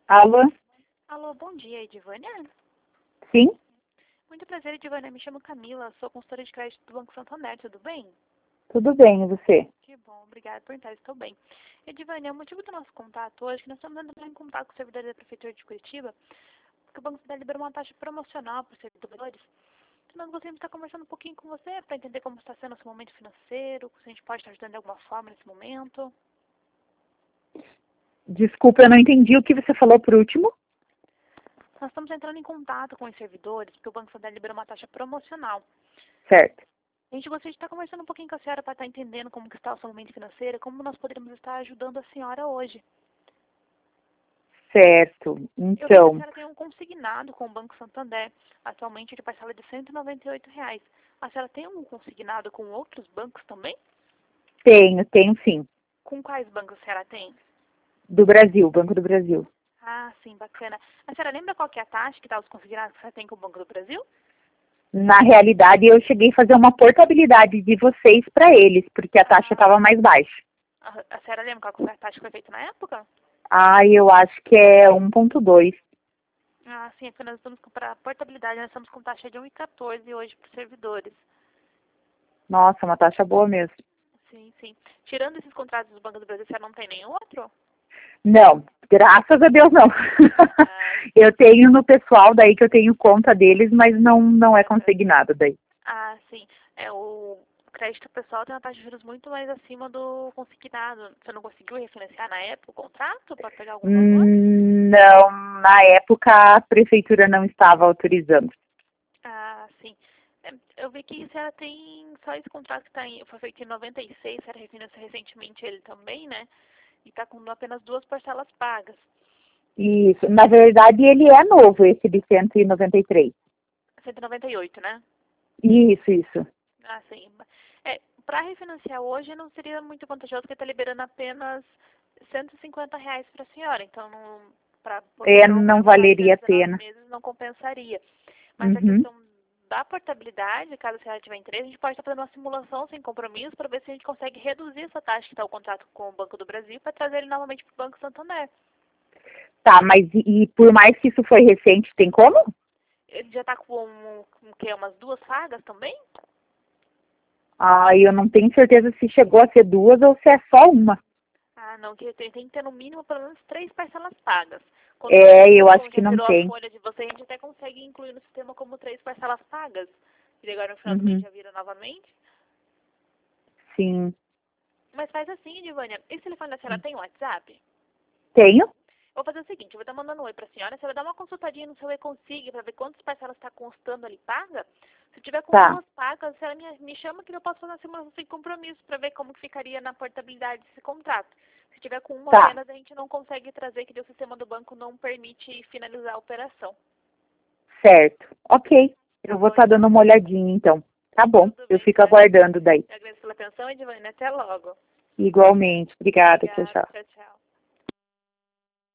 Alô? Alô, bom dia, Edivânia. Sim? Muito prazer, Edivânia. Me chamo Camila, sou consultora de crédito do Banco Santander, tudo bem? Tudo bem, e você? Que bom, obrigada por perguntar, estou bem. Edivânia, o motivo do nosso contato hoje é que nós estamos entrando em contato com o servidor da Prefeitura de Curitiba, porque o Banco Santander liberou uma taxa promocional para os servidores. Então, nós gostaríamos de estar conversando um pouquinho com você para entender como está sendo o seu momento financeiro, se a gente pode estar ajudando de alguma forma nesse momento. Desculpa, eu não entendi o que você falou por último. Nós estamos entrando em contato com os servidores, porque o Banco Santander liberou uma taxa promocional. Certo. A gente gostaria de estar conversando um pouquinho com a senhora para estar entendendo como que está o seu momento financeiro, como nós poderíamos estar ajudando a senhora hoje. Certo. Eu vi que a Então, senhora tem um consignado com o Banco Santander, atualmente de parcela de R$ 198. A senhora tem um consignado com outros bancos também? tenho sim. Com quais bancos a senhora tem? Do Brasil, Banco do Brasil. Ah, sim, bacana. A senhora lembra qual que é a taxa que está os consignados que a senhora tem com o Banco do Brasil? Na realidade, eu cheguei a fazer uma portabilidade de vocês para eles, porque a taxa estava mais baixa. A senhora lembra qual que foi a taxa que foi feita na época? Eu acho que é 1,2. Ah, sim, é porque nós estamos para portabilidade, nós estamos com taxa de 1,14 hoje para os servidores. Nossa, uma taxa boa mesmo. Sim, sim. Tirando esses contratos do Banco do Brasil, você não tem nenhum outro? Não, graças a Deus não. Eu tenho no pessoal daí que eu tenho conta deles, mas não é consignado daí. Ah, sim. O crédito pessoal tem uma taxa de juros muito mais acima do consignado. Você não conseguiu refinanciar na época o contrato para pegar algum valor? Não, na época a prefeitura não estava autorizando. Ah, sim. Eu vi que você tem só esse contrato que foi feito em 96, você refinanciou recentemente ele também, né? E está com apenas 2 parcelas pagas. Isso, na verdade ele é novo, esse de 193. 198, né? Isso. Ah, sim. Para refinanciar hoje não seria muito vantajoso porque está liberando apenas R$ 150 para a senhora. Então, para poder Não prorrogar para valeria a 19 pena. meses não compensaria. Mas a Uhum. questão da portabilidade, caso a senhora tiver interesse, a gente pode estar fazendo uma simulação sem compromisso para ver se a gente consegue reduzir essa taxa que está o contrato com o Banco do Brasil para trazer ele novamente para o Banco Santander. Tá, mas e por mais que isso foi recente, tem como? Ele já está com o quê? Umas 2 pagas também? Eu não tenho certeza se chegou a ser 2 ou se é só uma. Ah, não, que tem que ter no mínimo pelo menos 3 parcelas pagas. Quando Eu acho que já não virou a tem. folha de você, a gente até consegue incluir no sistema como 3 parcelas pagas. E agora no final do mês Uhum. já vira novamente. Sim. Mas faz assim, Divânia. Esse telefone da senhora tem WhatsApp? Tenho? Vou fazer o seguinte, eu vou estar mandando um oi pra senhora. A senhora dá uma consultadinha no seu e-consig pra ver quantas parcelas está constando ali paga. Se tiver com Tá. 2 pagas, a senhora me chama que eu posso fazer uma simulação sem compromisso pra ver como que ficaria na portabilidade desse contrato. Se tiver com uma Tá. apenas, a gente não consegue trazer, que o sistema do banco não permite finalizar a operação. Certo. Ok. Eu Tá vou bom, estar dando Edivânia? uma olhadinha então. Tá bom. Tudo Eu bem, fico então. aguardando daí. Eu agradeço pela atenção, Edivânia. Até logo. Igualmente. Obrigada. Tchau, Obrigada. tchau. Tchau, tchau.